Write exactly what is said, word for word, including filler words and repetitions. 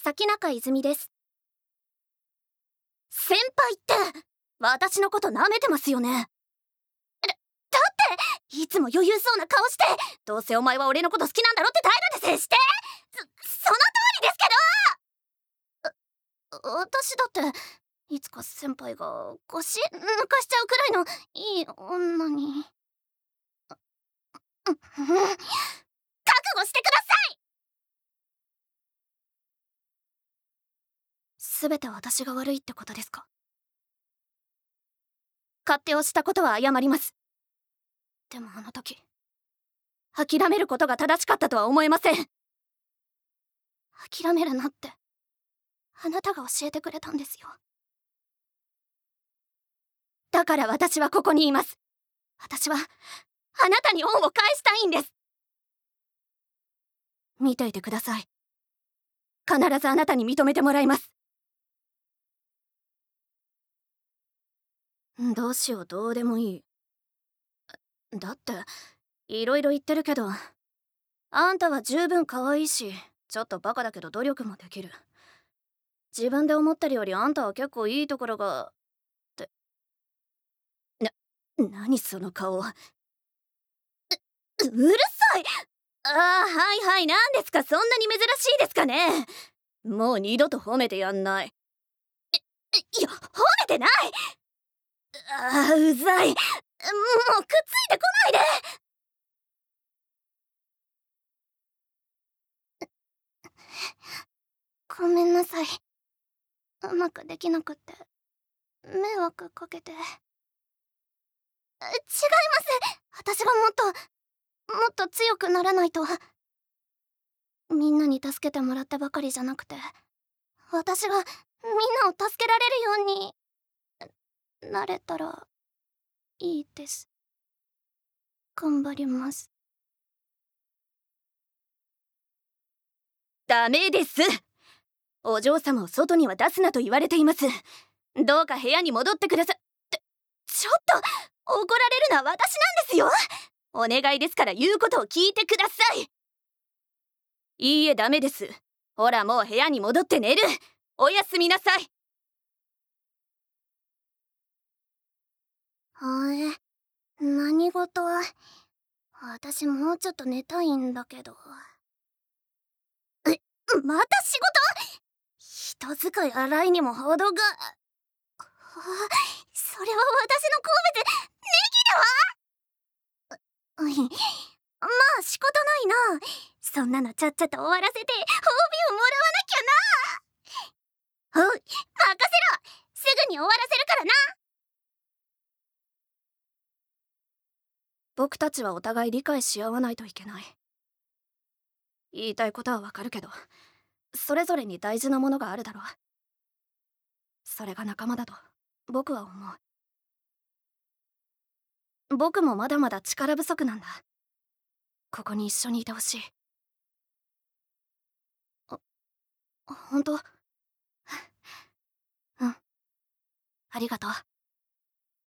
崎中泉です。先輩って私のこと舐めてますよね。だ、だっていつも余裕そうな顔して、どうせお前は俺のこと好きなんだろって態度で接して、そ、その通りですけど。あ、私だっていつか先輩が腰抜かしちゃうくらいのいい女に。覚悟してください。全て私が悪いってことですか？勝手をしたことは謝ります。でもあの時諦めることが正しかったとは思えません。諦めるなってあなたが教えてくれたんですよ。だから私はここにいます。私はあなたに恩を返したいんです。見ていてください。必ずあなたに認めてもらいます。どうしよう、どうでもいい。だっていろいろ言ってるけど、あんたは十分可愛いし、ちょっとバカだけど努力もできる。自分で思ってるよりあんたは結構いいところがって。な、何その顔。う、うるさい。ああ、はいはい、何ですか、そんなに珍しいですかね。もう二度と褒めてやんない。え、いや、褒めてない。ああ、うざい。もうくっついてこないで。ごめんなさい。うまくできなくって迷惑かけて。違います。私がもっともっと強くならないと。みんなに助けてもらってばかりじゃなくて、私がみんなを助けられるようになれたらいいです。頑張ります。ダメです。お嬢様を外には出すなと言われています。どうか部屋に戻ってくださ。ってちょっと怒られるのは私なんですよ。お願いですから言うことを聞いてください。いいえ、ダメです。ほら、もう部屋に戻って寝る。おやすみなさい。はえ、何事？私もうちょっと寝たいんだけど。え、また仕事？人使い荒いにも程が。あ、それは私の好物ネギだわ。まあ仕方ないな。そんなのちゃっちゃと終わらせて褒美をもらわなきゃな。おい、任せろ。すぐに終わらせるからな。僕たちはお互い理解し合わないといけない。言いたいことはわかるけど、それぞれに大事なものがあるだろう。それが仲間だと僕は思う。僕もまだまだ力不足なんだ。ここに一緒にいてほしい。あ、本当？うん、ありがとう。